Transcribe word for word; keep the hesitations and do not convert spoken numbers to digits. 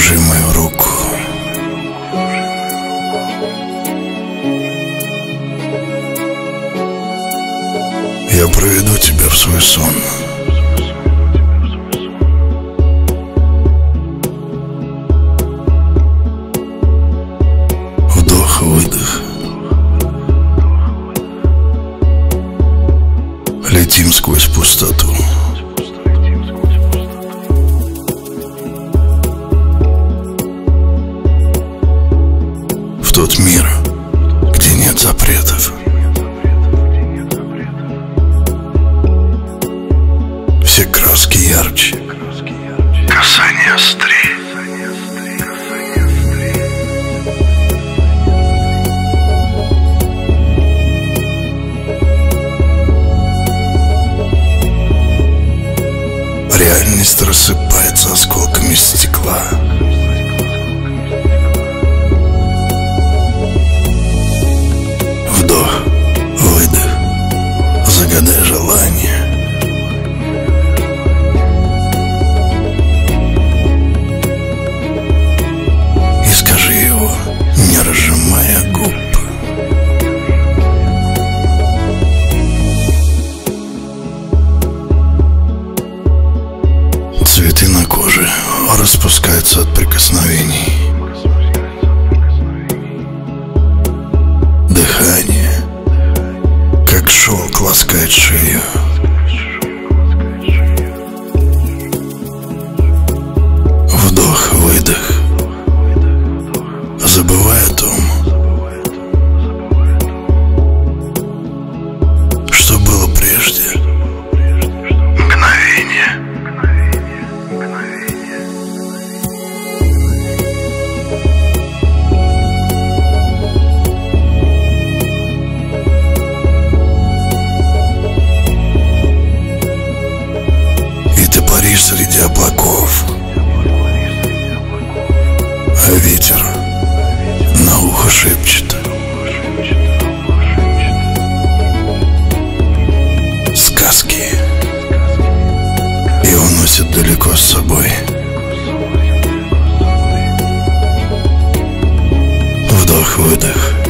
Держи мою руку. Я проведу тебя в свой сон. Вдох-выдох. Летим сквозь пустоту. В тот мир, где нет запретов. Все краски ярче, касание острее. Реальность рассыпается осколками стекла. Вдох, выдох, загадай желание. И скажи его, не разжимая губ. Цветы на коже распускаются от прикосновений. Дыхание, как шелк, ласкает шею. Вдох, выдох, забывай о том, что было прежде. Мгновение. Среди облаков, а ветер на ухо шепчет сказки и уносит далеко с собой. Вдох-выдох.